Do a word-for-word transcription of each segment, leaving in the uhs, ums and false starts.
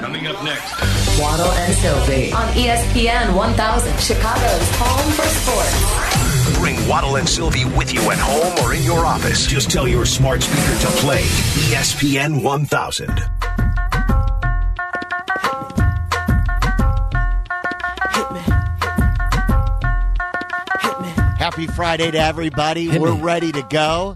Coming up next. Waddle and Sylvie on E S P N one thousand, Chicago's home for sports. Bring Waddle and Sylvie with you at home or in your office. Just tell your smart speaker to play E S P N one thousand. Happy Friday to everybody. Hit We're me. ready to go.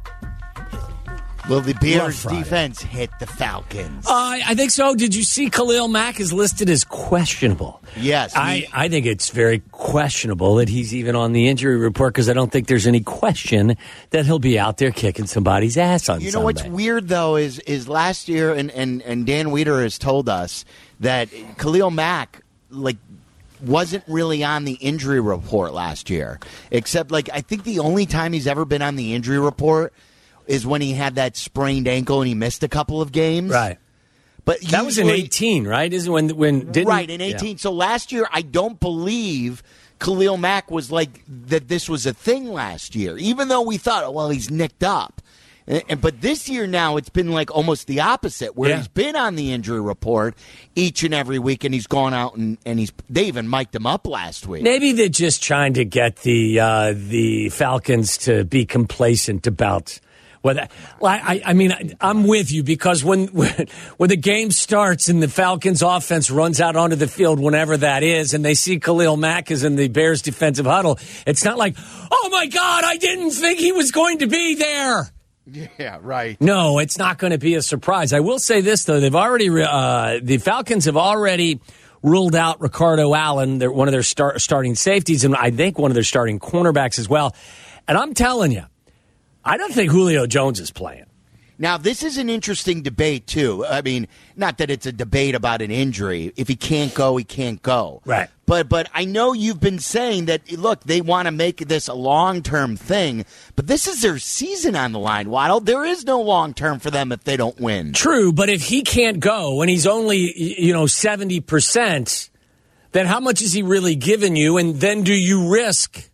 Will the Bears Friday. defense hit the Falcons? Uh, I think so. Did you see Khalil Mack is listed as questionable? Yes. I, he- I think it's very questionable that he's even on the injury report because I don't think there's any question that he'll be out there kicking somebody's ass on You know Sunday. what's weird, though, is is last year, and, and, and Dan Weeder has told us that Khalil Mack, like, wasn't really on the injury report last year. Except, like, I think the only time he's ever been on the injury report is when he had that sprained ankle and he missed a couple of games. Right. But That was in usually- eighteen, right? Isn't when when didn't right, in eighteen. Yeah. So last year, I don't believe Khalil Mack was like that this was a thing last year, even though we thought, oh, well, he's nicked up. And, and- but this year now, it's been like almost the opposite, where Yeah. he's been on the injury report each and every week, and he's gone out and, and he's they even mic'd him up last week. Maybe they're just trying to get the uh, the Falcons to be complacent about. Well, I, I mean, I'm with you because when, when when the game starts and the Falcons offense runs out onto the field, whenever that is, and they see Khalil Mack is in the Bears defensive huddle, it's not like, oh my God, I didn't think he was going to be there. Yeah, right. No, it's not going to be a surprise. I will say this though: they've already uh, the Falcons have already ruled out Ricardo Allen, they're one of their start, starting safeties, and I think one of their starting cornerbacks as well. And I'm telling you, I don't think Julio Jones is playing. Now, this is an interesting debate, too. I mean, not that it's a debate about an injury. If he can't go, he can't go. Right. But but I know you've been saying that, look, they want to make this a long-term thing, but this is their season on the line, Waddle. There is no long-term for them if they don't win. True, but if he can't go and he's only, you know, seventy percent, then how much is he really giving you? And then do you risk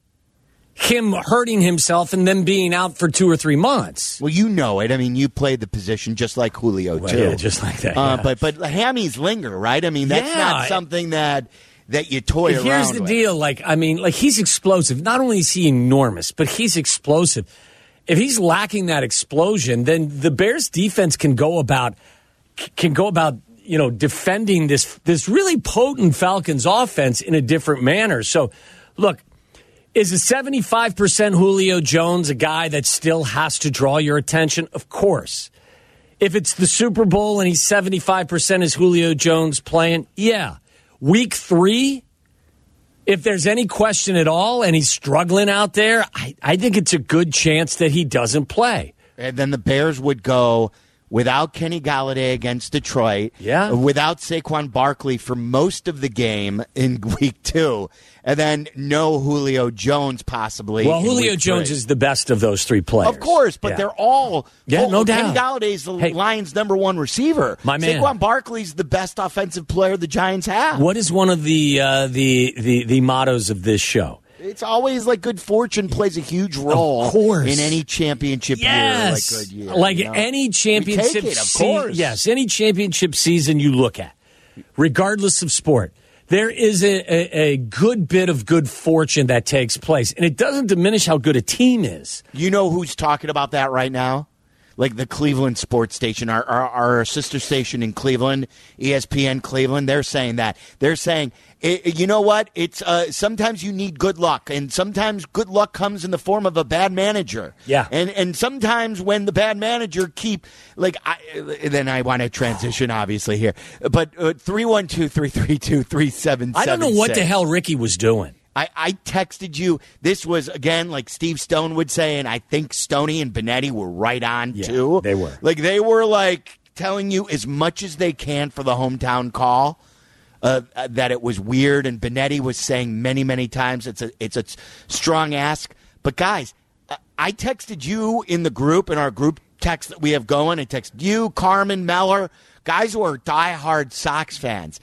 him hurting himself and then being out for two or three months? Well, you know it. I mean, you played the position just like Julio, Well, too. yeah, just like that, Uh, yeah. but but hammies linger, right? I mean, that's Yeah. not something that that you toy around Here's the with. deal. Like, I mean, like he's explosive. Not only is he enormous, but he's explosive. If he's lacking that explosion, then the Bears defense can go about can go about you know defending this this really potent Falcons offense in a different manner. So, look. Is a seventy-five percent Julio Jones a guy that still has to draw your attention? Of course. If it's the Super Bowl and he's seventy-five percent is Julio Jones playing, yeah. Week three, if there's any question at all and he's struggling out there, I, I think it's a good chance that he doesn't play. And then the Bears would go without Kenny Galladay against Detroit, Yeah. without Saquon Barkley for most of the game in week two, and then no Julio Jones possibly. Well, in Julio week Jones three. is the best of those three players. Of course, but Yeah. they're all. Yeah, well, no Kenny doubt. Galladay's the Hey. Lions' number one receiver. My man. Saquon Barkley's the best offensive player the Giants have. What is one of the, uh, the, the, the mottos of this show? It's always like good fortune plays a huge role Of course. in any championship Yes, year. Like, good year, like you know? any We championship take it, of season. course. Yes, any championship season you look at, regardless of sport, there is a, a, a good bit of good fortune that takes place, and it doesn't diminish how good a team is. You know who's talking about that right now? Like the Cleveland sports station, our, our, our sister station in Cleveland, E S P N Cleveland, they're saying that. They're saying, it, you know what? It's uh, sometimes you need good luck, and sometimes good luck comes in the form of a bad manager. Yeah. And and sometimes when the bad manager keep, like, I, then I want to transition, obviously, here. But uh, three one two, three three two, three seven seven six. I don't know what the hell Ricky was doing. I, I texted you. This was, again, like Steve Stone would say, and I think Stoney and Benetti were right on, Yeah, too. they were. Like, they were, like, telling you as much as they can for the hometown call uh, uh, that it was weird, and Benetti was saying many, many times it's a, it's a strong ask. But, guys, uh, I texted you in the group, in our group text that we have going. I texted you, Carmen, Meller, guys who are diehard Sox fans.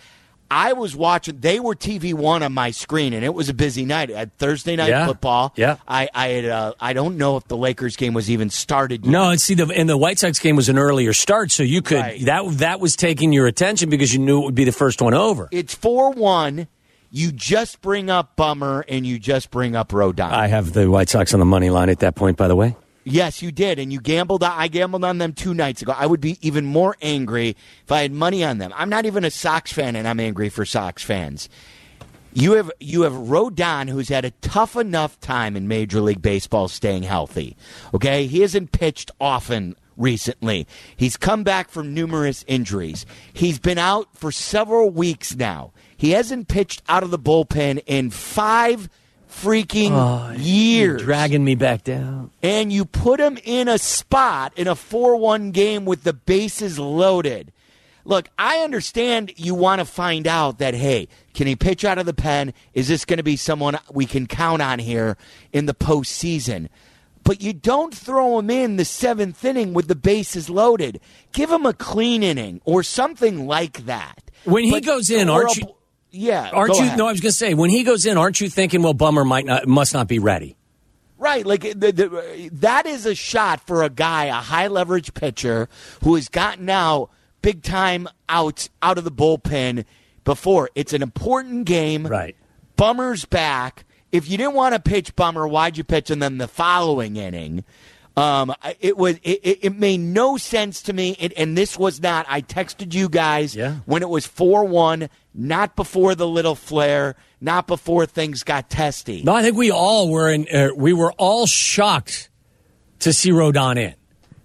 I was watching. They were T V one on my screen, and it was a busy night. I had Thursday night Yeah. football. Yeah. I I had. Uh, I don't know if the Lakers game was even started yet. No, and see, the and the White Sox game was an earlier start, so you could Right. that that was taking your attention because you knew it would be the first one over. It's four one. You just bring up Bummer, and you just bring up Rodon. I have the White Sox on the money line at that point, by the way. Yes, you did, and you gambled. I gambled on them two nights ago. I would be even more angry if I had money on them. I'm not even a Sox fan, and I'm angry for Sox fans. You have you have Rodon, who's had a tough enough time in Major League Baseball staying healthy. Okay, he hasn't pitched often recently. He's come back from numerous injuries. He's been out for several weeks now. He hasn't pitched out of the bullpen in five freaking Oh, years. Dragging me back down. And you put him in a spot in a four one game with the bases loaded. Look, I understand you want to find out that, hey, can he pitch out of the pen? Is this going to be someone we can count on here in the postseason? But you don't throw him in the seventh inning with the bases loaded. Give him a clean inning or something like that. When he But- goes in, or aren't a- you? Yeah, Aren't go you? ahead. No, I was going to say when he goes in, aren't you thinking, well, Bummer might not, must not be ready? Right, like the, the, that is a shot for a guy, a high leverage pitcher who has gotten now big time outs out of the bullpen before. It's an important game. Right. Bummer's back. If you didn't want to pitch Bummer, why'd you pitch him then the following inning? Um, it was it, it, it made no sense to me, it, and this was not. I texted you guys Yeah. when it was four one, not before the little flare, not before things got testy. No, I think we all were in. Uh, we were all shocked to see Rodon in.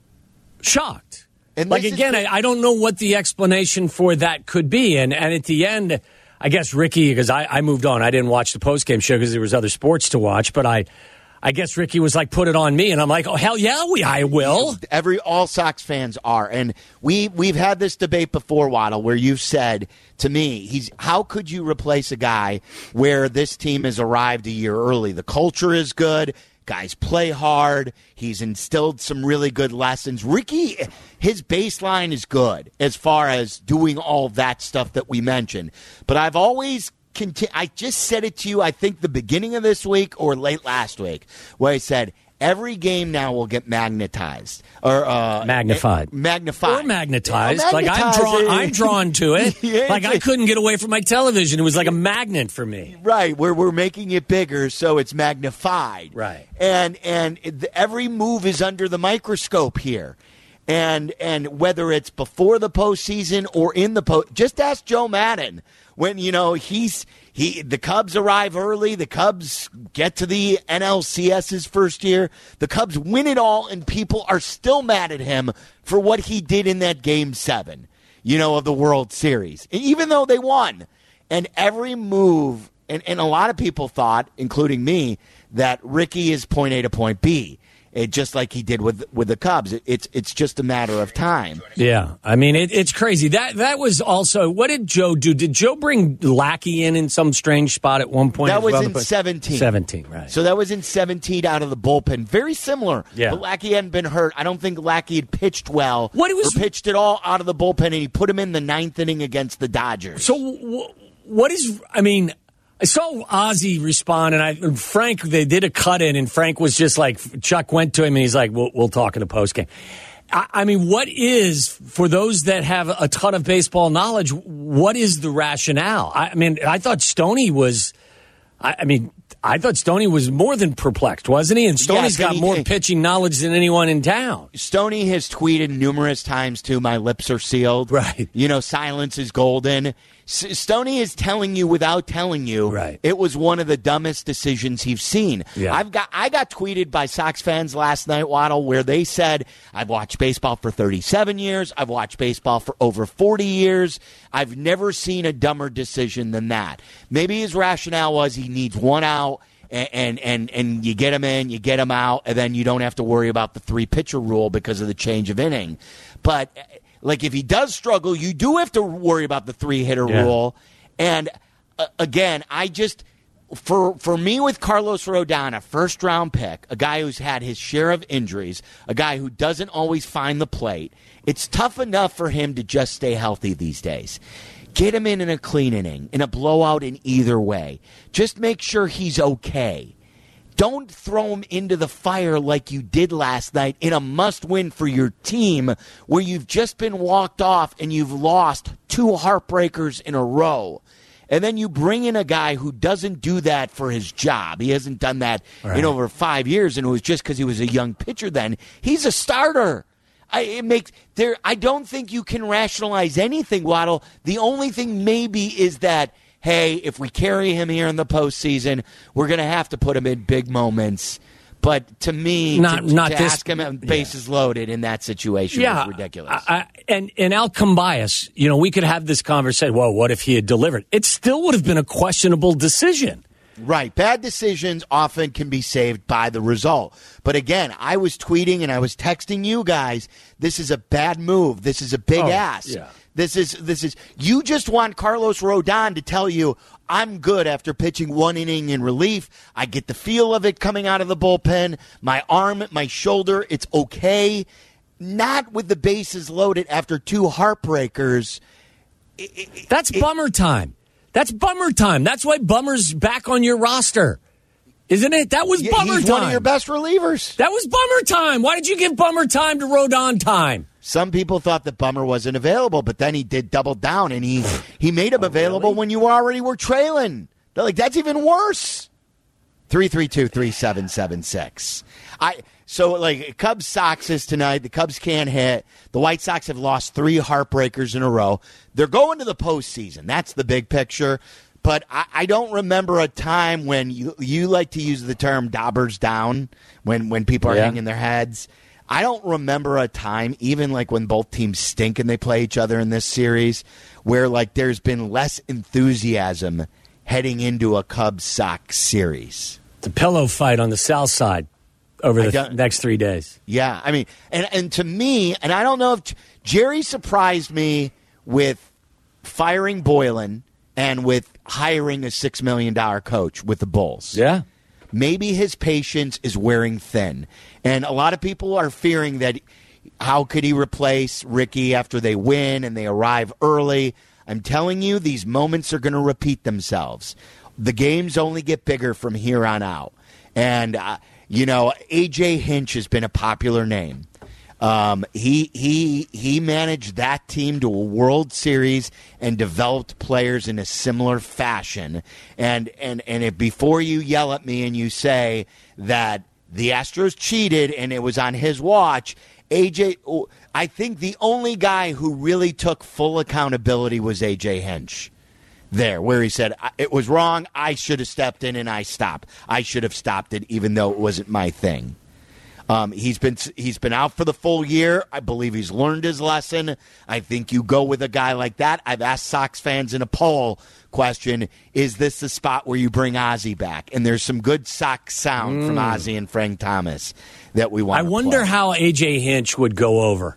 Shocked. And like this is again, the- I, I don't know what the explanation for that could be, and and at the end, I guess Ricky, because I, I moved on, I didn't watch the post game show because there was other sports to watch, but I. I guess Ricky was like, put it on me, and I'm like, oh hell yeah, we I will. Every all Sox fans are, and we we've had this debate before, Waddle, where you've said to me, he's how could you replace a guy where this team has arrived a year early? The culture is good, guys play hard. He's instilled some really good lessons. Ricky, his baseline is good as far as doing all that stuff that we mentioned, but I've always. Conti- I just said it to you, I think the beginning of this week or late last week, where I said every game now will get magnetized or uh, Magnified. magnified, Or magnetized. Yeah, like I'm magnetized. drawn, I'm drawn to it. Yeah, like I couldn't get away from my television. It was like a magnet for me. Right, where we're making it bigger, so it's magnified. Right. and and it, every move is under the microscope here, and and whether it's before the postseason or in the post, just ask Joe Madden when you know he's he the Cubs arrive early, the Cubs get to the N L C S's first year, the Cubs win it all, and people are still mad at him for what he did in that game seven, you know, of the World Series, and even though they won. And every move, and, and a lot of people thought, including me, that Ricky is point A to point B, it, just like he did with with the Cubs. It, it's it's just a matter of time. Yeah, I mean it, it's crazy. That that was also what did Joe do? Did Joe bring Lackey in in some strange spot at one point? That as was well? in seventeen. Seventeen, right? So that was in seventeen out of the bullpen. Very similar. Yeah. But Lackey hadn't been hurt. I don't think Lackey had pitched well. What it was- or pitched it all out of the bullpen, and he put him in the ninth inning against the Dodgers. So w- what is? I mean, I saw Ozzy respond, and I and Frank. They did a cut in, and Frank was just like Chuck went to him, and he's like, "We'll, we'll talk in the post game." I, I mean, what is for those that have a ton of baseball knowledge? What is the rationale? I, I mean, I thought Stoney was. I, I mean, I thought Stoney was more than perplexed, wasn't he? And Stoney's Yes, got and he- more pitching knowledge than anyone in town. Stoney has tweeted numerous times too, my lips are sealed. Right. You know, silence is golden. S- Stoney is telling you without telling you. Right. It was one of the dumbest decisions he's seen. Yeah. I've got I got tweeted by Sox fans last night, Waddle, where they said, I've watched baseball for thirty-seven years. I've watched baseball for over forty years. I've never seen a dumber decision than that. Maybe his rationale was he needs one out. And, and and and you get him in, you get him out, and then you don't have to worry about the three pitcher rule because of the change of inning. But like if he does struggle, you do have to worry about the three hitter Yeah. rule. And uh, again, I just for for me with Carlos Rodon, a first round pick, a guy who's had his share of injuries, a guy who doesn't always find the plate. It's tough enough for him to just stay healthy these days. Get him in in a clean inning, in a blowout in either way. Just make sure he's okay. Don't throw him into the fire like you did last night in a must-win for your team where you've just been walked off and you've lost two heartbreakers in a row. And then you bring in a guy who doesn't do that for his job. He hasn't done that right. in over five years, and it was just because he was a young pitcher then. He's a starter. I, it makes there. I don't think you can rationalize anything, Waddle. The only thing maybe is that, hey, if we carry him here in the postseason, we're going to have to put him in big moments. But to me, not, to, not to this, ask him bases yeah. loaded in that situation yeah, is ridiculous. I, I, and, and outcome bias, you know, we could have this conversation, well, what if he had delivered? It still would have been a questionable decision. Right. Bad decisions often can be saved by the result. But again, I was tweeting and I was texting you guys, this is a bad move. This is a big oh, ass. Yeah. This is this is you just want Carlos Rodon to tell you I'm good after pitching one inning in relief. I get the feel of it coming out of the bullpen. My arm, my shoulder, it's okay. Not with the bases loaded after two heartbreakers. It, it, That's it, bummer time. That's bummer time. That's why Bummer's back on your roster. Isn't it? That was yeah, bummer he's time. One of your best relievers. That was bummer time. Why did you give bummer time to Rodon time? Some people thought that Bummer wasn't available, but then he did double down, and he, he made him oh, available really? when you already were trailing. They're like, that's even worse. three three two, three seven seven six. I So, like, Cubs Sox is tonight. The Cubs can't hit. The White Sox have lost three heartbreakers in a row. They're going to the postseason. That's the big picture. But I, I don't remember a time when you, you like to use the term daubers down when, when people are yeah. hanging their heads. I don't remember a time, even like when both teams stink and they play each other in this series, where like there's been less enthusiasm heading into a Cubs Sox series. It's a pillow fight on the south side over the th- next three days. Yeah, I mean, and, and to me, and I don't know if Jerry surprised me with firing Boylan and with hiring a six million dollars coach with the Bulls. Yeah. Maybe his patience is wearing thin. And a lot of people are fearing that how could he replace Ricky after they win and they arrive early? I'm telling you, these moments are going to repeat themselves. The games only get bigger from here on out. And, uh, you know, A J Hinch has been a popular name. Um, he he he managed that team to a World Series and developed players in a similar fashion. And and and if before you yell at me and you say that the Astros cheated and it was on his watch, A J, I think the only guy who really took full accountability was A J Hinch. There, where he said, it was wrong, I should have stepped in and I stopped. I should have stopped it even though it wasn't my thing. Um, he's been he's been out for the full year. I believe he's learned his lesson. I think you go with a guy like that. I've asked Sox fans in a poll question, is this the spot where you bring Ozzie back? And there's some good Sox sound mm. from Ozzie and Frank Thomas that we want I to wonder play. how A J Hinch would go over.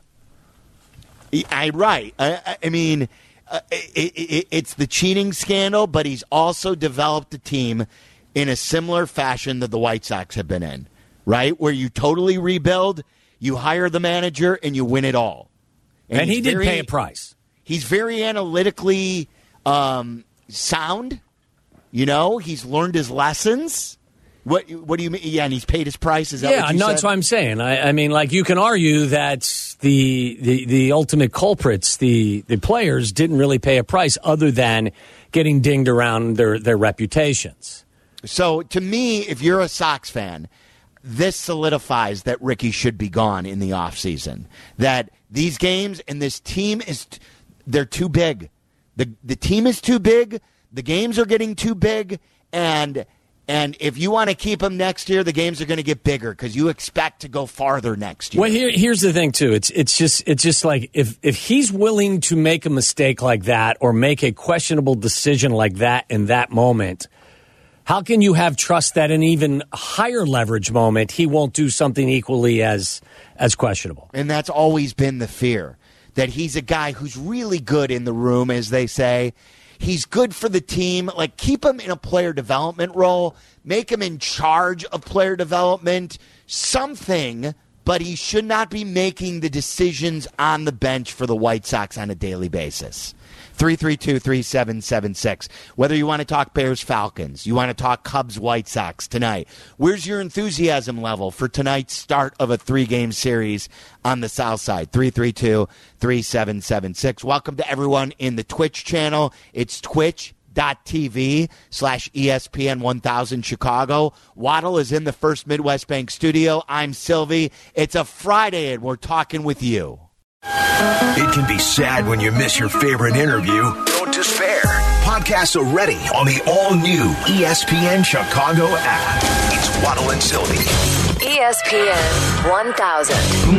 I, right. I, I mean, uh, it, it, it's the cheating scandal, but he's also developed a team in a similar fashion that the White Sox have been in. Right, where you totally rebuild, you hire the manager, and you win it all. And, and he did very, pay a price. He's very analytically um, sound. You know, he's learned his lessons. What What do you mean? Yeah, and he's paid his price. Is that yeah, what you no, said? that's what I'm saying. I, I mean, like, you can argue that the, the the ultimate culprits, the the players, didn't really pay a price other than getting dinged around their their reputations. So, to me, if you're a Sox fan, this solidifies that Ricky should be gone in the offseason. That these games and this team is they're too big. The the team is too big. The games are getting too big, and and if you want to keep them next year, the games are going to get bigger because you expect to go farther next year. Well, here here's the thing too. It's it's just it's just like if if he's willing to make a mistake like that or make a questionable decision like that in that moment, how can you have trust that in even higher leverage moment he won't do something equally as as questionable? And that's always been the fear, that he's a guy who's really good in the room, as they say. He's good for the team. Like, keep him in a player development role. Make him in charge of player development. Something, but he should not be making the decisions on the bench for the White Sox on a daily basis. three three two, three seven seven six. Whether you want to talk Bears-Falcons, you want to talk Cubs-White Sox tonight, where's your enthusiasm level for tonight's start of a three-game series on the South Side? three three two, three seven seven six. Welcome to everyone in the Twitch channel. It's twitch.tv slash ESPN one thousand Chicago. Waddle is in the First Midwest Bank studio. I'm Sylvie. It's a Friday, and we're talking with you. It can be sad when you miss your favorite interview. Don't despair. Podcasts are ready on the all-new E S P N Chicago app. It's Waddle and Sylvie. E S P N one thousand.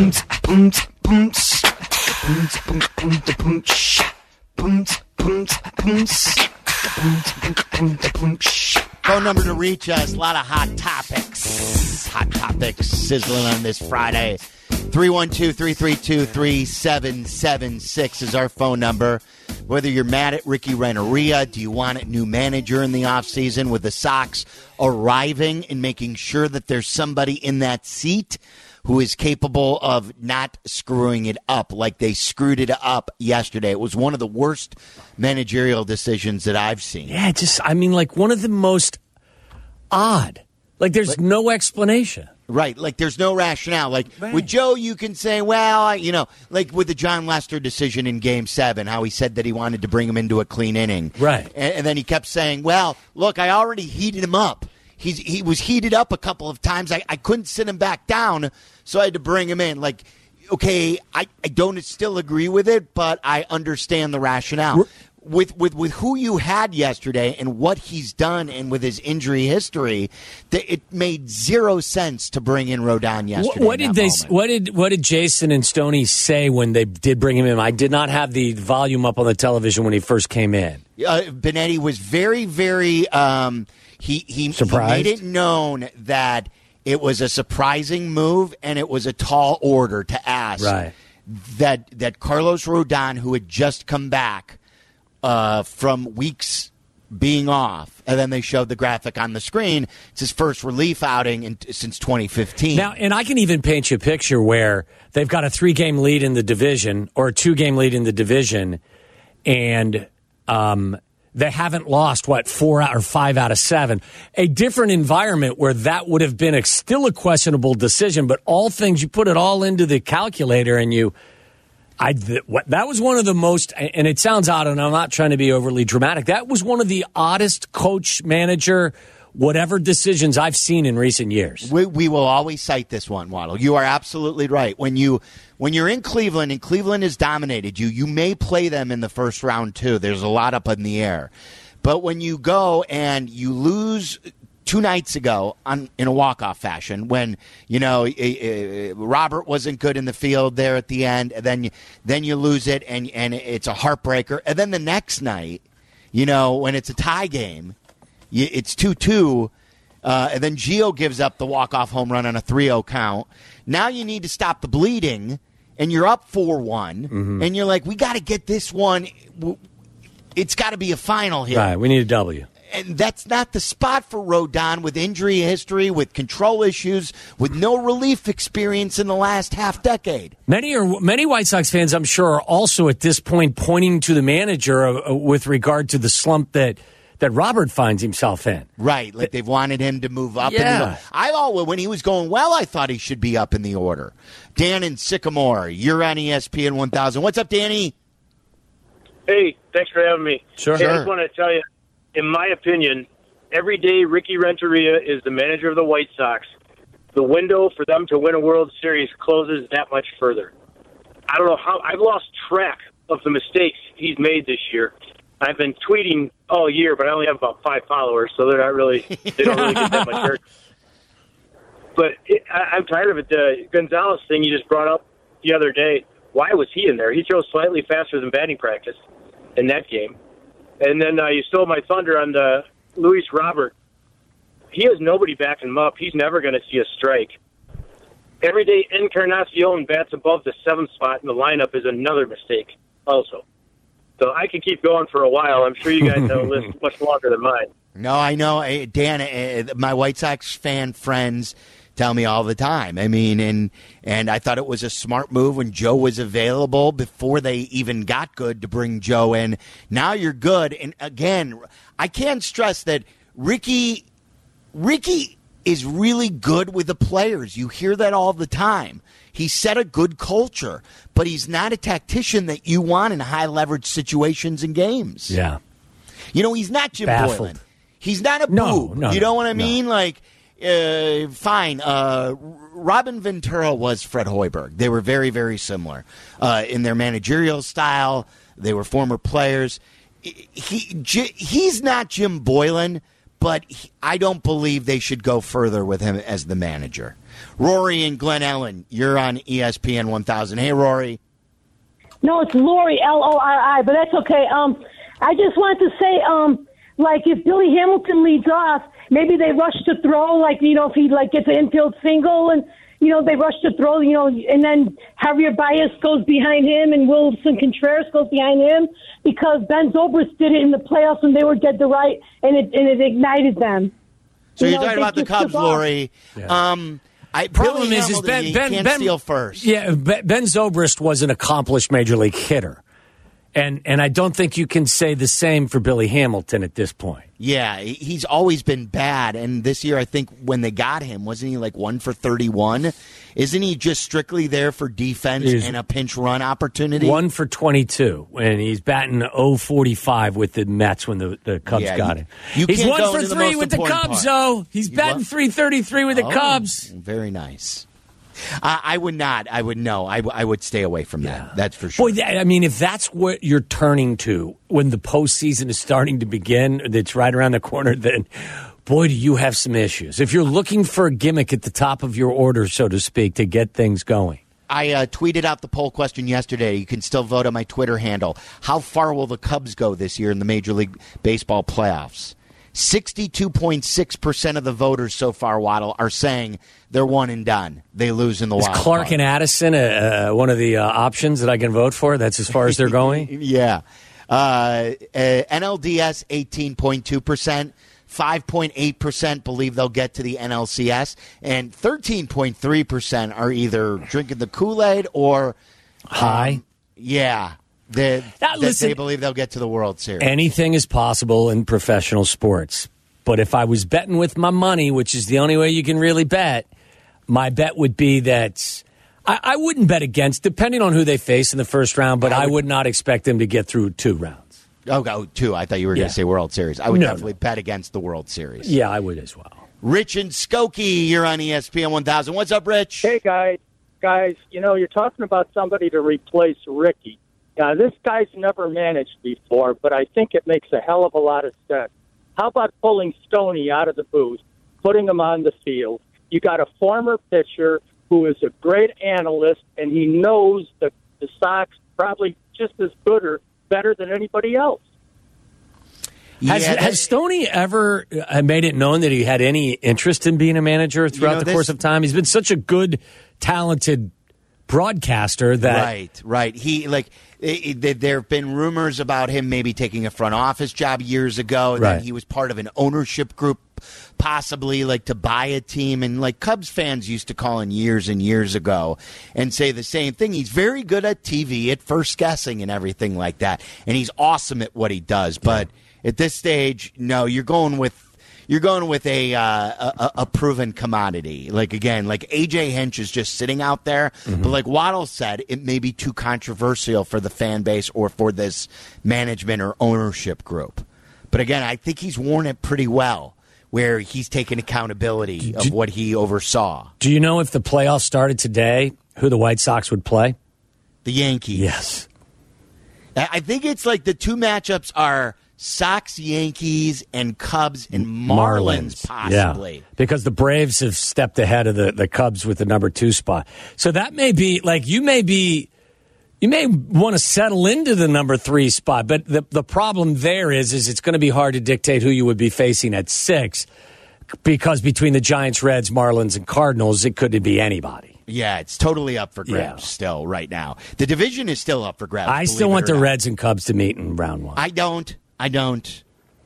Phone number to reach us. A lot of hot topics. Hot topics sizzling on this Friday. three one two, three three two, three seven seven six is our phone number. Whether you're mad at Ricky Renteria, do you want a new manager in the offseason with the Sox arriving and making sure that there's somebody in that seat who is capable of not screwing it up like they screwed it up yesterday? It was one of the worst managerial decisions that I've seen. Yeah, just, I mean, like one of the most odd. Like there's But, no explanation. Right, like there's no rationale. Like right. with Joe, you can say, well, I, you know, like with the John Lester decision in Game Seven, how he said that he wanted to bring him into a clean inning, right? And, and then he kept saying, well, look, I already heated him up. He's he was heated up a couple of times. I, I couldn't sit him back down, so I had to bring him in. Like, okay, I, I don't still agree with it, but I understand the rationale. We're, With, with with who you had yesterday and what he's done and with his injury history, that it made zero sense to bring in Rodon yesterday. What, what did they? Moment. What did what did Jason and Stoney say when they did bring him in? I did not have the volume up on the television when he first came in. Uh, Benetti was very, very. Um, he he, he made it known that it was a surprising move and it was a tall order to ask. Right. That that Carlos Rodon, who had just come back Uh, from weeks being off, and then they showed the graphic on the screen. It's his first relief outing in, since twenty fifteen. Now, and I can even paint you a picture where they've got a three-game lead in the division or a two-game lead in the division, and um, they haven't lost, what, four out or five out of seven. A different environment where that would have been a, still a questionable decision, but all things, you put it all into the calculator and you... I that was one of the most, and it sounds odd, and I'm not trying to be overly dramatic. That was one of the oddest coach, manager, whatever decisions I've seen in recent years. We, we will always cite this one, Waddle. You are absolutely right. When you when you're in Cleveland and Cleveland has dominated you, you may play them in the first round too. There's a lot up in the air, but when you go and you lose. Two nights ago, on, in a walk-off fashion, when you know uh, uh, Robert wasn't good in the field there at the end, and then you, then you lose it, and and it's a heartbreaker. And then the next night, you know, when it's a tie game, you, it's two two, uh, and then Gio gives up the walk-off home run on a three oh count. Now you need to stop the bleeding, and you're up four one, mm-hmm. and you're like, we got to get this one. It's got to be a final here. Right, we need a W. And that's not the spot for Rodon with injury history, with control issues, with no relief experience in the last half decade. Many are many White Sox fans, I'm sure, are also at this point pointing to the manager uh, with regard to the slump that that Robert finds himself in. Right, like they've wanted him to move up. Yeah. In the, I always, when he was going well, I thought he should be up in the order. Dan in Sycamore, you're on E S P N one thousand. What's up, Danny? Hey, thanks for having me. Sure. Hey, sure. I just want to tell you, in my opinion, every day Ricky Renteria is the manager of the White Sox, the window for them to win a World Series closes that much further. I don't know how – I've lost track of the mistakes he's made this year. I've been tweeting all year, but I only have about five followers, so they're not really – they don't really get that much hurt. But it, I, I'm tired of it. The Gonzalez thing you just brought up the other day, why was he in there? He throws slightly faster than batting practice in that game. And then uh, you stole my thunder on the Luis Robert. He has nobody backing him up. He's never going to see a strike. Every day Encarnacion bats above the seventh spot in the lineup is another mistake also. So I can keep going for a while. I'm sure you guys have a list much longer than mine. No, I know. Uh, Dan, uh, my White Sox fan friends tell me all the time. I mean, and and I thought it was a smart move when Joe was available before they even got good to bring Joe in. Now you're good. And again, I can't stress that Ricky Ricky is really good with the players. You hear that all the time. He set a good culture, but he's not a tactician that you want in high leverage situations and games. Yeah. You know, he's not Jim Baffled. Boylan. He's not a No, boob. no, you know no, what I mean? no. Like, uh, fine. Uh, Robin Ventura was Fred Hoiberg. They were very, very similar uh, in their managerial style. They were former players. He, J- he's not Jim Boylan, but he, I don't believe they should go further with him as the manager. Rory and Glen Ellen, you're on E S P N one thousand. Hey, Rory. No, it's Lori, L O R I, but that's okay. Um, I just wanted to say, um, like, if Billy Hamilton leads off, maybe they rush to throw, like, you know, if he, like, gets an infield single and, you know, they rush to throw, you know, and then Javier Baez goes behind him and Wilson Contreras goes behind him because Ben Zobrist did it in the playoffs when they were dead to right, and it, and it ignited them. So You you're know, talking they about the just Cubs, took off. Lori. Yeah. Um, I, Problem Billy is, is Hamilton, Ben, you Ben, can't Ben steal first. Yeah, Ben Ben Zobrist was an accomplished major league hitter, and and I don't think you can say the same for Billy Hamilton at this point. Yeah, he- he's always been bad, and this year I think when they got him, wasn't he like one for thirty-one? Isn't he just strictly there for defense He's and a pinch run opportunity? One for twenty-two, and he's batting oh forty-five with the Mets when the, the Cubs Yeah, got you- him. you He's can't one go for into the three most with the important Cubs, part. though. He's You batting what? three thirty-three with the Oh, Cubs. Very nice. I, I would not. I would no. I, I would stay away from Yeah. that. That's for sure. Boy, that, I mean, if that's what you're turning to when the postseason is starting to begin, that's right around the corner, then boy, do you have some issues. If you're looking for a gimmick at the top of your order, so to speak, to get things going. I uh, tweeted out the poll question yesterday. You can still vote on my Twitter handle. How far will the Cubs go this year in the Major League Baseball playoffs? sixty-two point six percent of the voters so far, Waddle, are saying they're one and done. They lose in the Is wild Clark card. and Addison uh, uh, one of the uh, options that I can vote for? That's as far as they're going? Yeah. Uh, uh, N L D S, eighteen point two percent. five point eight percent believe they'll get to the N L C S. And thirteen point three percent are either drinking the Kool-Aid or... High. Um, yeah. That, Now, that listen, they believe they'll get to the World Series. Anything is possible in professional sports. But if I was betting with my money, which is the only way you can really bet, my bet would be that I, I wouldn't bet against, depending on who they face in the first round, but I would, I would not expect them to get through two rounds. Oh, oh two. I thought you were Yeah. going to say World Series. I would No, definitely no. bet against the World Series. Yeah, I would as well. Rich and Skokie, you're on E S P N one thousand. What's up, Rich? Hey, guys. Guys, you know, you're talking about somebody to replace Ricky. Now, this guy's never managed before, but I think it makes a hell of a lot of sense. How about pulling Stoney out of the booth, putting him on the field? You got a former pitcher who is a great analyst, and he knows the, the Sox probably just as good or better than anybody else. Has, Yeah, that- has Stoney ever uh, made it known that he had any interest in being a manager throughout know, the this- course of time? He's been such a good, talented broadcaster that Right, right. He like it, it, there have been rumors about him maybe taking a front office job years ago. Right. That he was part of an ownership group, possibly like to buy a team. And like Cubs fans used to call in years and years ago and say the same thing. He's very good at T V, at first guessing and everything like that, and he's awesome at what he does. But at this stage, no, you're going with. You're going with a, uh, a a proven commodity. Like, again, like A J Hinch is just sitting out there. Mm-hmm. But like Waddle said, it may be too controversial for the fan base or for this management or ownership group. But again, I think he's worn it pretty well, where he's taken accountability of what he oversaw. Do you know if the playoffs started today, who the White Sox would play? The Yankees. Yes. I I think it's like the two matchups are Sox, Yankees, and Cubs and Marlins, possibly. Yeah, because the Braves have stepped ahead of the, the Cubs with the number two spot. So that may be, like, you may be, you may want to settle into the number three spot. But the, the problem there is, is it's going to be hard to dictate who you would be facing at six, because between the Giants, Reds, Marlins, and Cardinals, it could be anybody. Yeah, it's totally up for grabs Yeah. still right now. The division is still up for grabs. I still believe want it or the not. Reds and Cubs to meet in round one. I don't. I don't.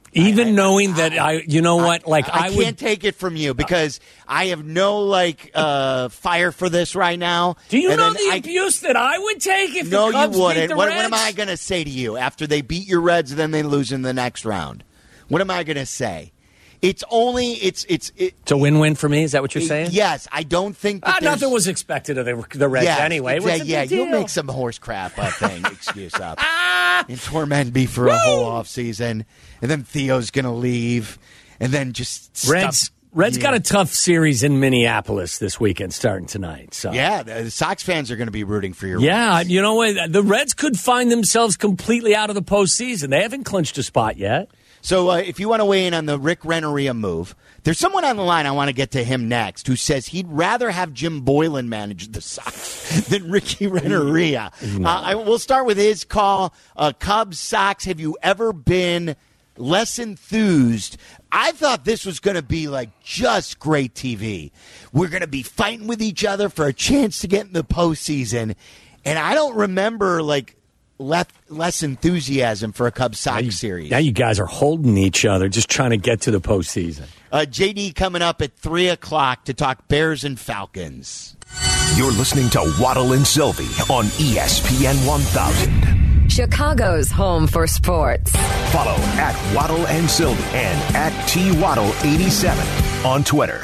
Even I, knowing I, that I, you know what, like I, I, I can't would take it from you because I have no like uh, fire for this right now. Do you and know the I, abuse that I would take if no, the Cubs you beat wouldn't. the What, Reds? what am I going to say to you after they beat your Reds and then they lose in the next round? What am I going to say? It's only it's it's it, It's a win-win for me. Is that what you're saying? Yes, I don't think that Ah, there's- nothing was expected of the, the Reds Yes, anyway. exa- What's the yeah, big you'll deal? make some horse crap up thing excuse up and torment me for a whole off season, and then Theo's going to leave, and then just Reds. stuff- Reds yeah. got a tough series in Minneapolis this weekend, starting tonight. So Yeah, the Sox fans are going to be rooting for your yeah, Reds. you know what? The Reds could find themselves completely out of the postseason. They haven't clinched a spot yet. So uh, if you want to weigh in on the Rick Renneria move, there's someone on the line, I want to get to him next, who says he'd rather have Jim Boylan manage the Sox than Ricky Renneria. Uh, I, we'll start with his call. Uh, Cubs, Sox, have you ever been less enthused? I thought this was going to be like just great T V. We're going to be fighting with each other for a chance to get in the postseason. And I don't remember like less, less enthusiasm for a Cubs Sox Now you, series. now you guys are holding each other, just trying to get to the postseason. Uh, J D coming up at three o'clock to talk Bears and Falcons. You're listening to Waddle and Sylvie on E S P N one thousand. Chicago's home for sports. Follow at Waddle and Sylvie and at T Waddle eighty-seven on Twitter.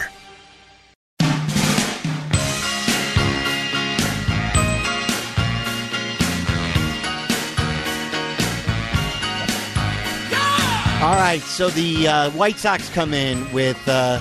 All right, so the uh, White Sox come in with uh,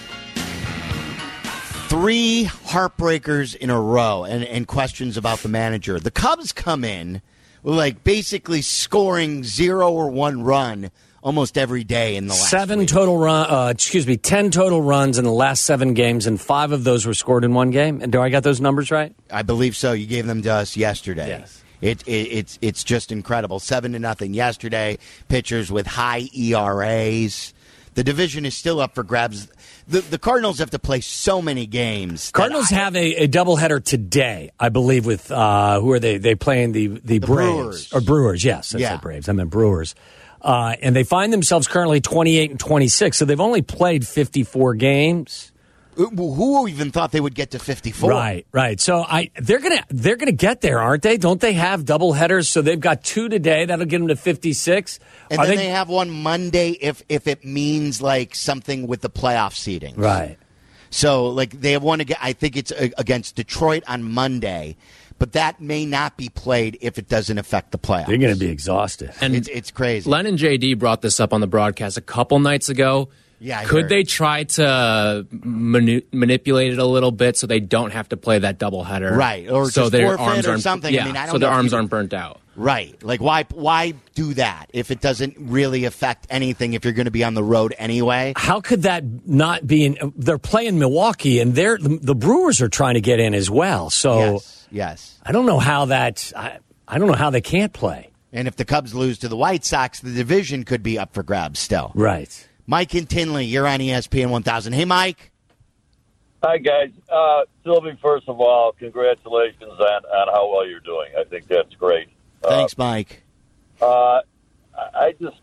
three heartbreakers in a row and, and questions about the manager. The Cubs come in with like basically scoring zero or one run almost every day in the last Seven week. total run, uh, excuse me, ten total runs in the last seven games, and five of those were scored in one game. And do I got those numbers right? I believe so. You gave them to us yesterday. Yes. It, it, it's it's just incredible. Seven to nothing yesterday. Pitchers with high E R As. The division is still up for grabs. The the Cardinals have to play so many games. that Cardinals I- have a, a doubleheader today, I believe. With uh, who are they? They playing the the, Braves Brewers. or Brewers? Yes, I Yeah. said Braves. I meant Brewers. Uh, and they find themselves currently twenty-eight and twenty-six, so they've only played fifty-four games. Who even thought they would get to fifty-four? Right, right. So I they're gonna they're gonna get there, aren't they? Don't they have double headers? So they've got two today. That'll get them to fifty-six. And Are then they, have one Monday if if it means like something with the playoff seeding. right. So like they have one again. I think it's uh, against Detroit on Monday, but that may not be played if it doesn't affect the playoffs. They're going to be exhausted. And It's, it's crazy. Len and J D brought this up on the broadcast a couple nights ago. Yeah, I Could heard. they try to manu- manipulate it a little bit so they don't have to play that doubleheader? Right, or so just their forfeit arms or aren't something. I Yeah, mean, I don't so their know if arms you- aren't burnt out. Right. Like why why do that if it doesn't really affect anything if you're going to be on the road anyway? How could that not be in? They're playing Milwaukee, and they're the, the Brewers are trying to get in as well. So Yes. Yes. I don't know how that. I, I don't know how they can't play. And if the Cubs lose to the White Sox, the division could be up for grabs still. Right. Mike and Tinley, you're on E S P N one thousand. Hey, Mike. Hi, guys. Uh, Sylvie, first of all, congratulations on, on how well you're doing. I think that's great. Thanks, Mike. Uh, I just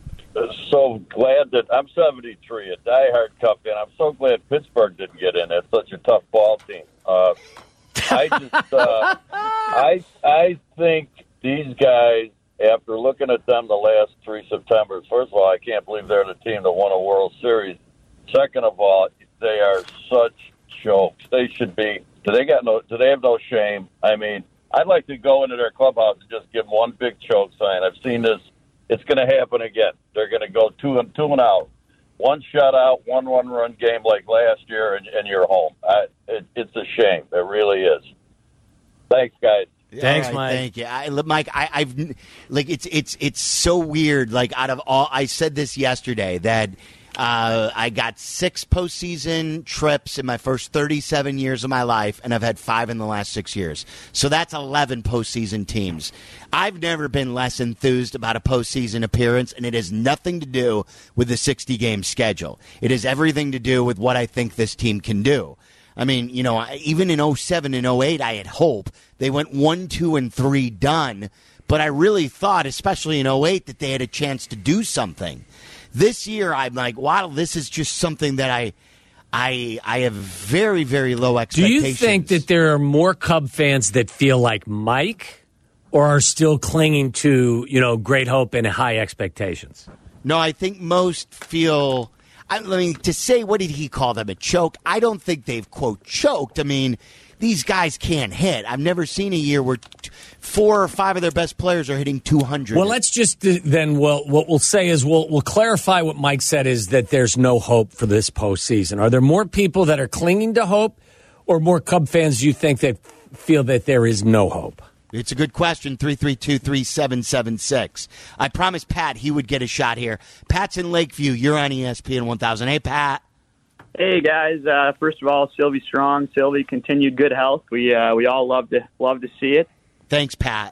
so glad that I'm seventy-three, a diehard Cub fan. I'm so glad Pittsburgh didn't get in. It's such a tough ball team. Uh, I just, uh, I, I think these guys, after looking at them the last three Septembers, first of all, I can't believe they're the team that won a World Series. Second of all, they are such jokes. They should be. Do they got no? Do they have no shame? I mean, I'd like to go into their clubhouse and just give them one big choke sign. I've seen this. It's going to happen again. They're going to go two and two and out, one shutout, one one run game like last year, and, and you're home. I, it, it's a shame. It really is. Thanks, guys. Thanks, All right, Mike. Thank you, I, look, Mike. I, I've like it's it's it's so weird. Like out of all, I said this yesterday that uh, I got six postseason trips in my first thirty-seven years of my life, and I've had five in the last six years. So that's eleven postseason teams. I've never been less enthused about a postseason appearance, and it has nothing to do with the sixty game schedule. It has everything to do with what I think this team can do. I mean, you know, even in oh seven and oh eight, I had hope. They went one, two, and three done. But I really thought, especially in oh eight, that they had a chance to do something. This year, I'm like, wow, this is just something that I, I, I have very, very low Do expectations. you think that there are more Cub fans that feel like Mike, or are still clinging to, you know, great hope and high expectations? No, I think most feel. I mean, to say, what did he call them, a choke? I don't think they've, quote, choked. I mean, these guys can't hit. I've never seen a year where t- four or five of their best players are hitting two hundred. Well, let's just uh, then, well, what we'll say is we'll, we'll clarify what Mike said is that there's no hope for this postseason. Are there more people that are clinging to hope, or more Cub fans you think that feel that there is no hope? It's a good question, three three two, three seven seven six. I promised Pat he would get a shot here. Pat's in Lakeview. You're on E S P N one thousand. Hey, Pat. Hey, guys. Uh, first of all, Sylvie strong. Sylvie, continued good health. We uh, we all love to love to see it. Thanks, Pat.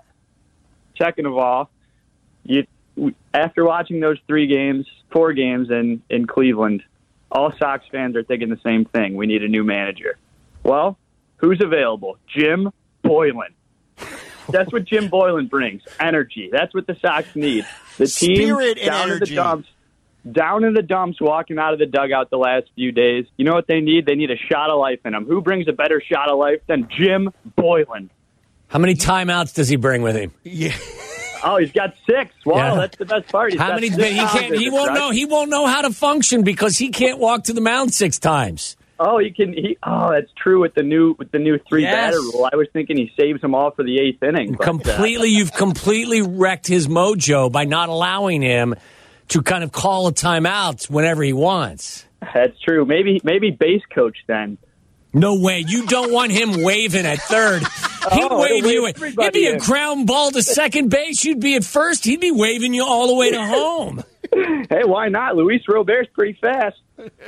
Second of all, you after watching those three games, four games in, in Cleveland, all Sox fans are thinking the same thing. We need a new manager. Well, who's available? Jim Boylen. That's what Jim Boylen brings, energy. That's what the Sox need. The team Spirit and down energy. in the dumps, down in the dumps, walking out of the dugout the last few days. You know what they need? They need a shot of life in them. Who brings a better shot of life than Jim Boylen? How many timeouts does he bring with him? Yeah. Oh, he's got six. Wow, Yeah. that's the best part. He's How got many? six He mound can't. He visits, won't right? know. He won't know how to function because he can't walk to the mound six times. Oh, he can. He, oh, that's true with the new with the new three Yes. batter rule. I was thinking he saves them all for the eighth inning. But, uh, Completely, you've completely wrecked his mojo by not allowing him to kind of call a timeout whenever he wants. that's true. Maybe maybe base coach then. No way. You don't want him waving at third. He'd Oh, wave he'll you. wave It'd everybody be a in. ground ball to second base. You'd be at first. He'd be waving you all the way to home. Hey, why not? Luis Robert's pretty fast.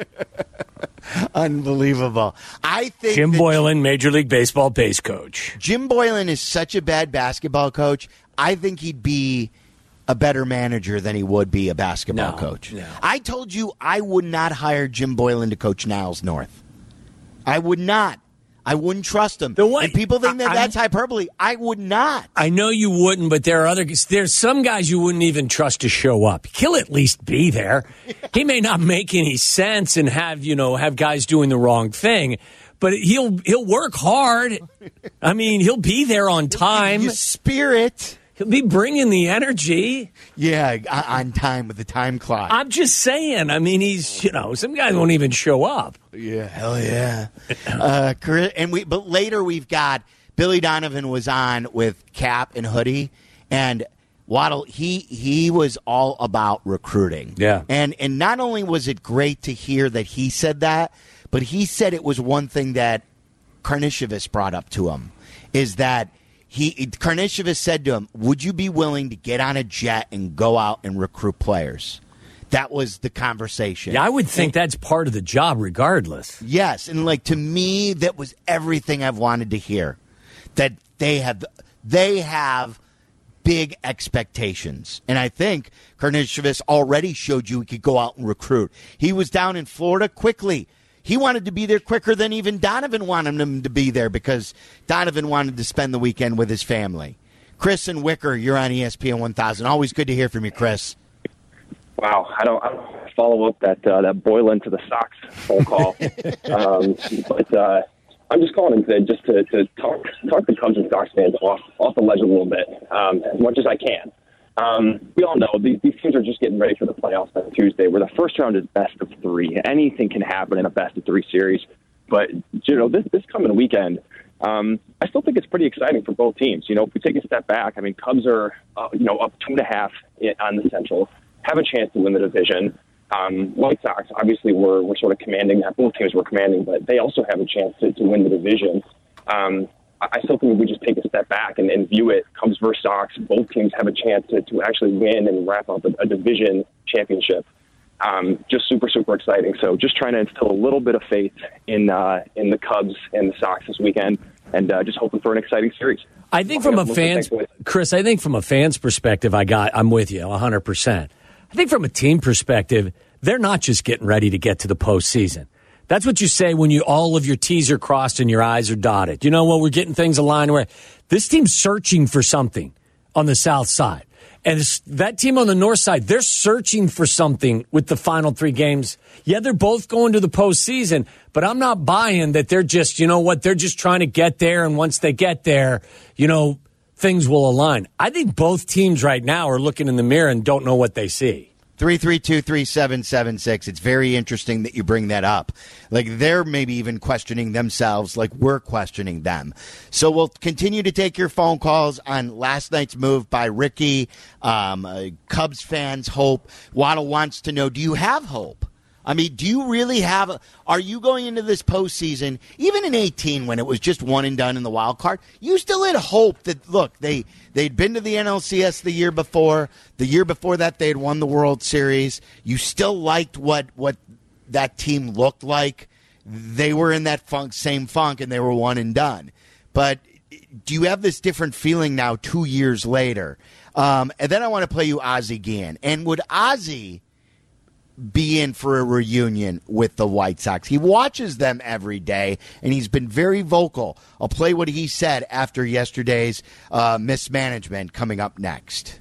Unbelievable. I think Jim that Boylen, Major League Baseball base coach. Jim Boylen is such a bad basketball coach. I think he'd be a better manager than he would be a basketball No, coach. no. I told you I would not hire Jim Boylen to coach Niles North. I would not. I wouldn't trust him. The way- and people think that I- that's hyperbole. I would not. I know you wouldn't, but there are other. There's some guys you wouldn't even trust to show up. He'll at least be there. He may not make any sense and have you know have guys doing the wrong thing, but he'll he'll work hard. I mean, he'll be there on time. Your spirit. He'll be bringing the energy. Yeah, on time with the time clock. I'm just saying. I mean, he's you know some guys won't even show up. Yeah, hell yeah. uh, Chris- and we, but later we've got Billy Donovan was on with Cap and Hoodie, and Waddle. He he was all about recruiting. Yeah. and and not only was it great to hear that he said that, but he said it was one thing that Karnisovas brought up to him is that. He Karnisovas said to him, "Would you be willing to get on a jet and go out and recruit players?" That was the conversation. Yeah, I would think that's part of the job, regardless. Yes, and like to me, that was everything I've wanted to hear. That they have, they have big expectations, and I think Karnisovas already showed you he could go out and recruit. He was down in Florida quickly. He wanted to be there quicker than even Donovan wanted him to be there because Donovan wanted to spend the weekend with his family. Chris and Wicker, you're on E S P N one thousand. Always good to hear from you, Chris. Wow, I don't, I don't follow up that uh, that Boylen to the Sox phone call, um, but uh, I'm just calling in just to, to talk talk the Cubs and Sox fans off off the ledge a little bit, um, as much as I can. Um, we all know these, these teams are just getting ready for the playoffs on Tuesday, where the first round is best of three. Anything can happen in a best of three series, but you know this this coming weekend. Um, I still think it's pretty exciting for both teams. You know, if we take a step back, I mean, Cubs are uh, you know up two and a half on the Central, have a chance to win the division. Um, White Sox, obviously, were were sort of commanding that. Both teams were commanding, but they also have a chance to, to win the division. Um, I still think if we just take a step back and, and view it, Cubs versus Sox, both teams have a chance to, to actually win and wrap up a, a division championship. Um, just super, super exciting. So just trying to instill a little bit of faith in uh, in the Cubs and the Sox this weekend, and uh, just hoping for an exciting series. I think from a fan's, Chris, I think from a fan's perspective, I got, I'm with you one hundred percent. I think from a team perspective, they're not just getting ready to get to the postseason. That's what you say when you all of your T's are crossed and your I's are dotted. You know, well, we're getting things aligned where this team's searching for something on the South Side. And this, that team on the north side, they're searching for something with the final three games. Yeah, they're both going to the postseason, but I'm not buying that they're just, you know what, they're just trying to get there, and once they get there, you know, things will align. I think both teams right now are looking in the mirror and don't know what they see. three three two, three seven seven six. It's very interesting that you bring that up. Like, they're maybe even questioning themselves like we're questioning them. So we'll continue to take your phone calls on last night's move by Ricky. Um, uh, Cubs fans hope. Waddle wants to know, do you have hope? I mean, do you really have a, are you going into this postseason, even in eighteen when it was just one and done in the wild card, you still had hope that, look, they, they'd been to the N L C S the year before. The year before that, they had won the World Series. You still liked what, what that team looked like. They were in that funk, same funk, and they were one and done. But do you have this different feeling now two years later? Um, and then I want to play you Ozzie Guillen. And would Ozzie be in for a reunion with the White Sox? He watches them every day, and he's been very vocal. I'll play what he said after yesterday's uh, mismanagement coming up next.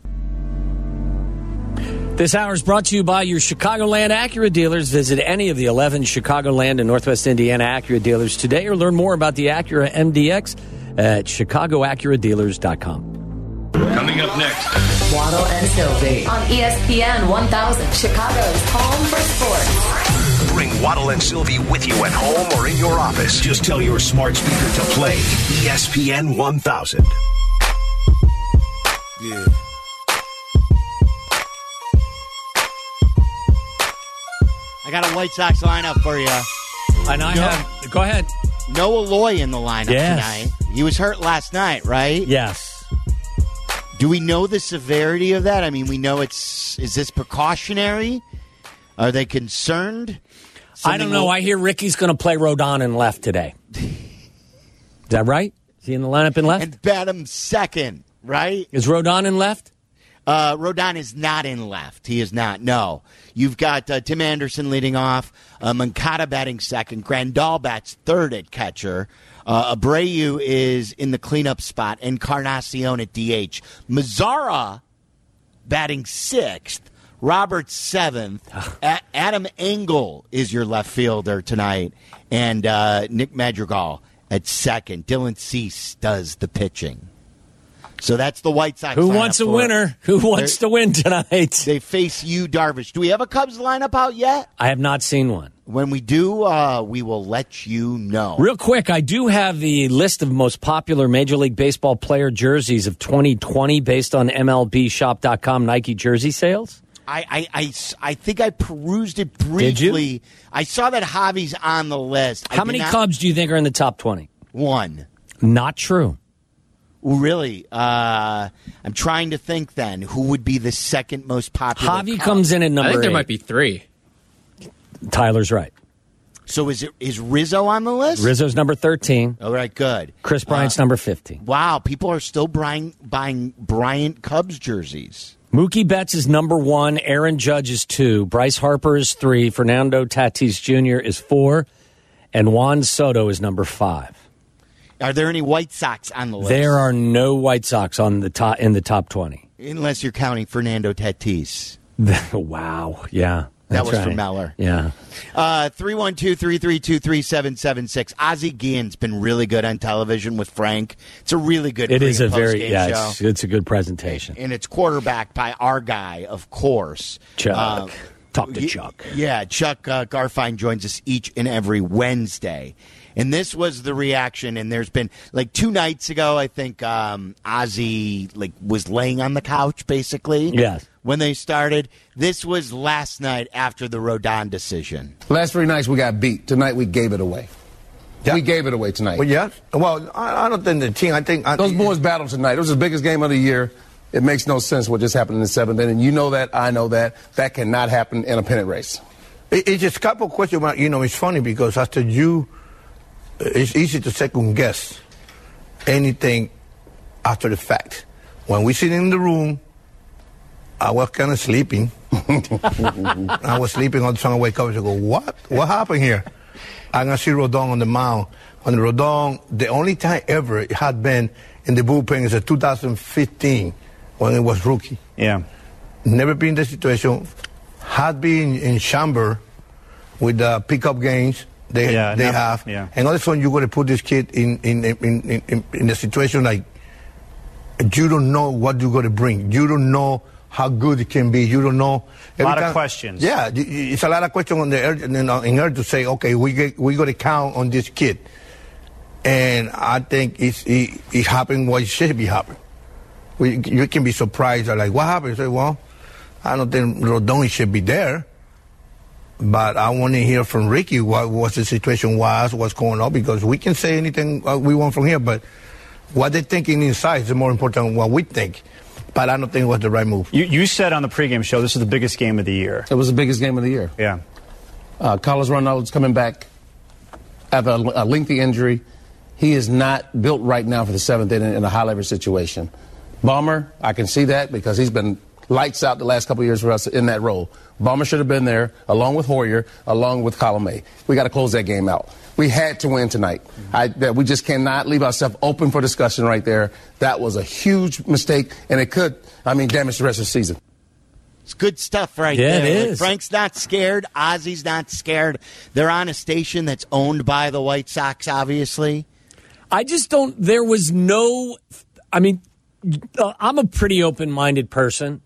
This hour is brought to you by your Chicagoland Acura dealers. Visit any of the eleven Chicagoland and Northwest Indiana Acura dealers today, or learn more about the Acura M D X at chicago acura dealers dot com. Coming up next, Waddle and Sylvie on E S P N one thousand, Chicago's home for sports. bring Waddle and Sylvie with you at home or in your office. Just tell your smart speaker to play E S P N one thousand. Yeah. I got a White Sox lineup for you. And I no, have. Go ahead. Noah Loy in the lineup yes. tonight. He was hurt last night, right? Yes. Do we know the severity of that? I mean, we know it's. Is this precautionary? Are they concerned? Something I don't know. will- I hear Ricky's going to play Rodon in left today. Is that right? Is he in the lineup in left? And bat him second, right? Is Rodon in left? Uh, Rodon is not in left. He is not. No. You've got uh, Tim Anderson leading off, uh, Moncada batting second, Grandal bats third at catcher. Uh, Abreu is in the cleanup spot, Encarnacion at D H. Mazzara batting sixth, Roberts seventh. A- Adam Engel is your left fielder tonight, and uh, Nick Madrigal at second. Dylan Cease does the pitching. So that's the White Sox. Who lineup wants a for- winner? Who wants They're- to win tonight? They face you, Darvish. Do we have a Cubs lineup out yet? I have not seen one. When we do, uh, we will let you know. Real quick, I do have the list of most popular Major League Baseball player jerseys of twenty twenty based on M L B shop dot com Nike jersey sales. I, I, I, I think I perused it briefly. Did you? I saw that Javi's on the list. I How did many not- Cubs do you think are in the top twenty? One. Not true. Really? Uh, I'm trying to think then. Who would be the second most popular? Javi Cub? comes in at number I think there eight. might be three. Tyler's right. So is it is Rizzo on the list? Rizzo's number thirteen. All right, good. Chris Bryant's Uh, number fifteen. Wow, people are still buying, buying Bryant Cubs jerseys. Mookie Betts is number one. Aaron Judge is two. Bryce Harper is three. Fernando Tatis Junior is four. And Juan Soto is number five. Are there any White Sox on the list? There are no White Sox on the top in the top twenty. Unless you're counting Fernando Tatis. Wow. Yeah. That that's was right. for Meller. Yeah. Uh, three one two, three three two, three seven seven six. Ozzie Guillen's been really good on television with Frank. It's a really good It pre- is a and very, post-game yeah, show. it's, it's a good presentation. And it's quarterbacked by our guy, of course. Chuck. Uh, Talk to y- Chuck. Yeah, Chuck uh, Garfien joins us each and every Wednesday. And this was the reaction, and there's been, like, two nights ago, I think um, Ozzie, like, was laying on the couch, basically. Yes. When they started. This was last night after the Rodon decision. Last three nights we got beat. Tonight we gave it away. We gave it away tonight. Well, yeah. Well, I, I don't think the team. I think I, Those boys battled tonight. It was the biggest game of the year. It makes no sense what just happened in the seventh inning. You know that. I know that. That cannot happen in a pennant race. It, it's just a couple of questions about. You know, it's funny because after you, it's easy to second guess anything after the fact. When we sit in the room, I was kind of sleeping. I was sleeping all the time. I wake up and I go, what? What happened here? I'm going to see Rodon on the mound. On the Rodon, the only time ever it had been in the bullpen is in two thousand fifteen when it was rookie. Yeah. Never been in the situation. Had been in Chamber with the pickup games they Yeah, they never- have. yeah. And all of a sudden, you're going to put this kid in in, in, in, in in a situation like you don't know what you're going to bring. You don't know how good it can be. You don't know. A lot Every of time- questions. Yeah, y- y- it's a lot of questions on the earth, in, in order to say, okay, we get, we got to count on this kid. And I think it's it, it happened what it should be happening. We, you can be surprised, like, what happened? You say, well, I don't think Rodon should be there. But I want to hear from Ricky what, what the situation was, what's going on, because we can say anything uh, we want from here, but what they're thinking inside is more important than what we think. But I don't think it was the right move. You, you said on the pregame show this is the biggest game of the year. It was the biggest game of the year. Yeah. Uh, Carlos Ronaldo's coming back after a, a lengthy injury. He is not built right now for the seventh inning in a high leverage situation. Bomber, I can see that because he's been lights out the last couple of years for us in that role. Bomber should have been there along with Hoyer, along with Colomé. We got to close that game out. We had to win tonight. I, that we just cannot leave ourselves open for discussion right there. That was a huge mistake, and it could, I mean, damage the rest of the season. It's good stuff right Yeah, there. it Like, is. Frank's not scared. Ozzy's not scared. They're on a station that's owned by the White Sox, obviously. I just don't. There was no. I mean, uh, I'm a pretty open-minded person.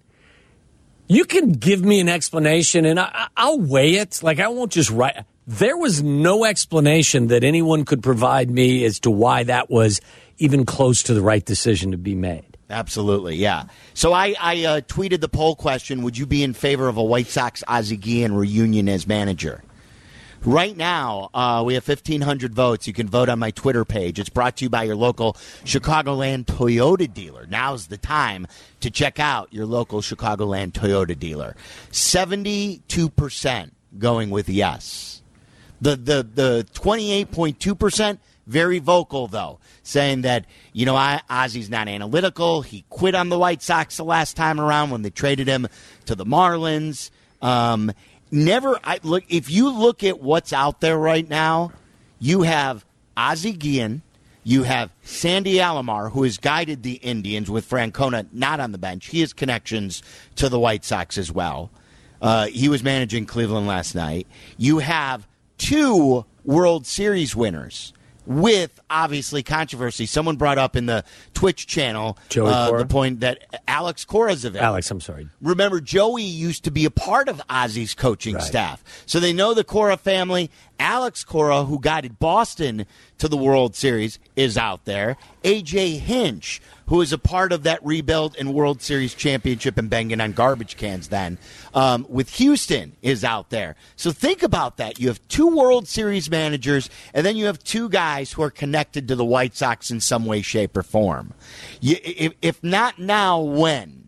You can give me an explanation, and I, I'll weigh it. Like, I won't just write. There was no explanation that anyone could provide me as to why that was even close to the right decision to be made. Absolutely, yeah. So I, I uh, tweeted the poll question, would you be in favor of a White Sox Ozzie Guillen reunion as manager? Right now, uh, we have fifteen hundred votes. You can vote on my Twitter page. It's brought to you by your local Chicagoland Toyota dealer. Now's the time to check out your local Chicagoland Toyota dealer. seventy-two percent going with yes. The the the twenty-eight point two percent, very vocal, though, saying that, you know, I, Ozzy's not analytical. He quit on the White Sox the last time around when they traded him to the Marlins. Um Never, I look. If you look at what's out there right now, you have Ozzie Guillen, you have Sandy Alomar, who has guided the Indians with Francona not on the bench. He has connections to the White Sox as well. Uh, he was managing Cleveland last night. You have two World Series winners with, obviously, controversy. Someone brought up in the Twitch channel Joey uh, Cora? the point that Alex Cora's available. Alex, I'm sorry. Remember, Joey used to be a part of Ozzy's coaching Right. staff. So they know the Cora family. Alex Cora, who guided Boston to the World Series, is out there. A J Hinch, who is a part of that rebuild and World Series championship and banging on garbage cans then, um, with Houston, is out there. So think about that. You have two World Series managers, and then you have two guys who are connected to the White Sox in some way, shape, or form. You, if, if not now, when?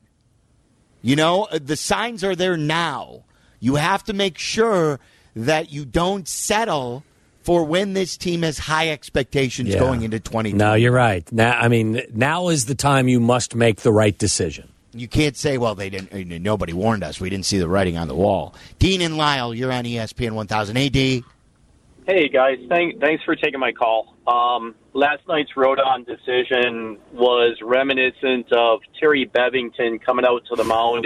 You know, the signs are there now. You have to make sure that you don't settle for when this team has high expectations Yeah. going into twenty twenty. No, you're right. Now, I mean, now is the time you must make the right decision. You can't say, well, they didn't. Nobody warned us. We didn't see the writing on the wall. Dean and Lyle, you're on E S P N one thousand. A D. Hey, guys. Thank, thanks for taking my call. Um, last night's Rodon decision was reminiscent of Terry Bevington coming out to the mound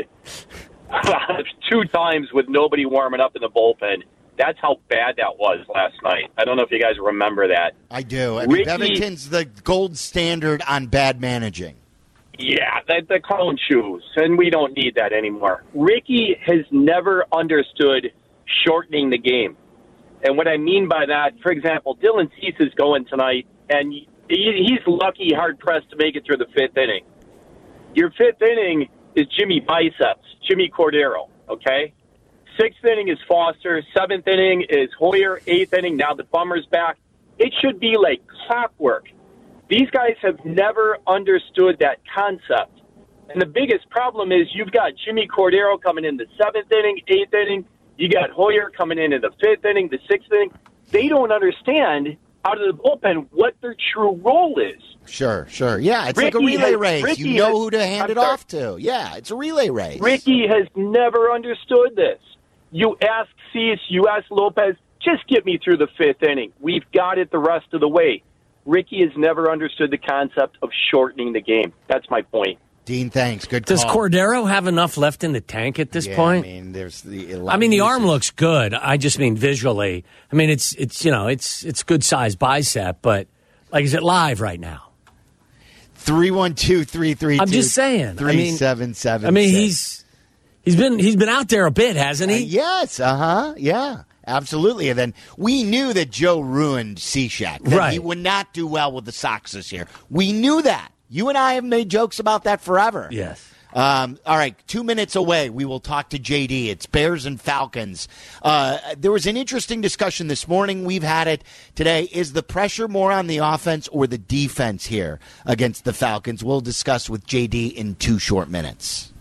two times with nobody warming up in the bullpen. That's how bad that was last night. I don't know if you guys remember that. I do. I mean, Ricky- Bevington's the gold standard on bad managing. Yeah, the, the clown shoes, and we don't need that anymore. Ricky has never understood shortening the game. And what I mean by that, for example, Dylan Cease is going tonight, and he, he's lucky, hard-pressed to make it through the fifth inning. Your fifth inning is Jimmy Biceps, Jimmy Cordero, okay? Sixth inning is Foster. Seventh inning is Hoyer. Eighth inning, now the Bummer's back. It should be like clockwork. These guys have never understood that concept. And the biggest problem is you've got Jimmy Cordero coming in the seventh inning, eighth inning. You got Hoyer coming in in the fifth inning, the sixth inning. They don't understand out of the bullpen what their true role is. Sure, sure. Yeah, it's Ricky like a relay has- race. Ricky you know has- who to hand I'm it sorry. off to. Yeah, it's a relay race. Ricky has never understood this. You ask Cease, you ask Lopez, just get me through the fifth inning. We've got it the rest of the way. Ricky has never understood the concept of shortening the game. That's my point. Dean, thanks. Good Does call. Cordero have enough left in the tank at this yeah, point? I mean, there's the. I mean, the arm looks good. I just mean visually. I mean, it's it's you know it's it's good size bicep, but like, is it live right now? Three one two three three. I'm just saying. Three I mean, seven seven. I mean, six. he's he's been he's been out there a bit, hasn't he? Uh, yes. Uh huh. Yeah. Absolutely. And then we knew that Joe ruined Cishek. That Right. he would not do well with the Sox this year. We knew that. You and I have made jokes about that forever. Yes. Um, all right, two minutes away, we will talk to J D. It's Bears and Falcons. Uh, there was an interesting discussion this morning. We've had it today. Is the pressure more on the offense or the defense here against the Falcons? We'll discuss with J D in two short minutes.